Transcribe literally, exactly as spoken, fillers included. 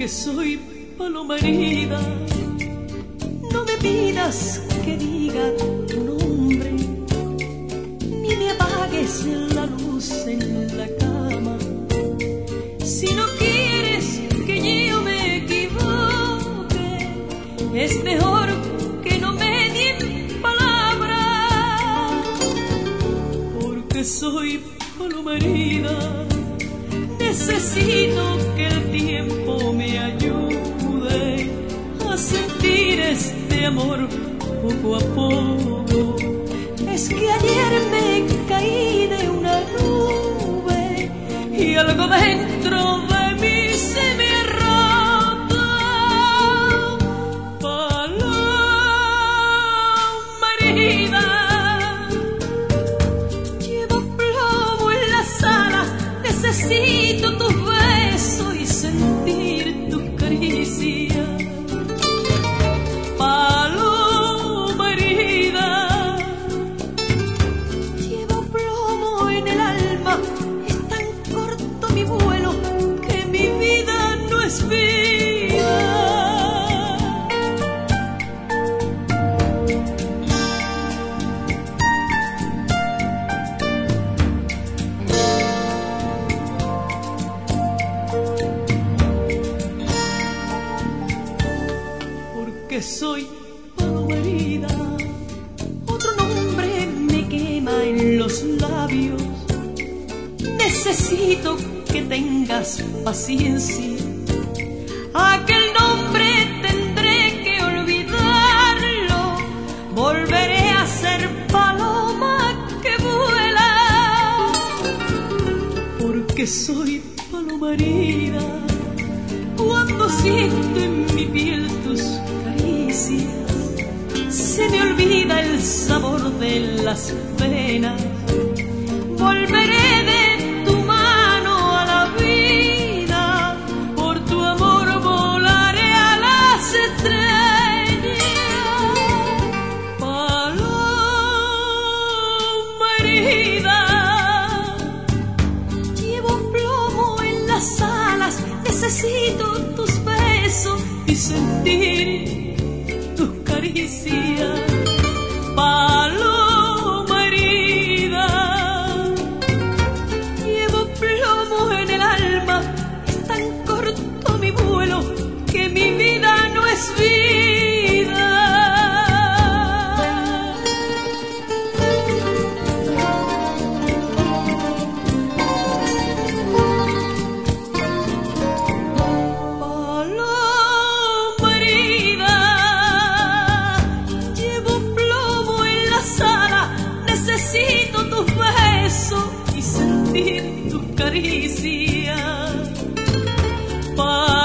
porque soy paloma herida. No me pidas que diga tu nombre, ni me apagues la luz en la cama. Si no quieres que yo me equivoque, es mejor que no me den palabras, porque soy paloma herida. Necesito que el tiempo me ayude a sentir este amor poco a poco. Es que ayer me caí de una nube y algo dentro de mí se me ha roto. Paloma herida, llevo plomo en las alas. Necesito tus besos y sentir tus caricias. Paloma herida, llevo plomo en el alma. Es tan corto mi vuelo que mi vida no es vida. Que soy paloma herida, otro nombre me quema en los labios. Necesito que tengas paciencia, aquel nombre tendré que olvidarlo. Volveré a ser paloma que vuela, porque soy paloma herida. Cuando siento en mi piel tus se me olvida el sabor de las penas. Volveré de tu mano a la vida, por tu amor volaré a las estrellas. Paloma herida, llevo plomo en las alas. Necesito tus besos y sentir tus caricias. Paloma herida, llevo plomo en el alma. Es tan corto mi vuelo que mi vida no es vida. Necesito tus besos y sentir tus caricias.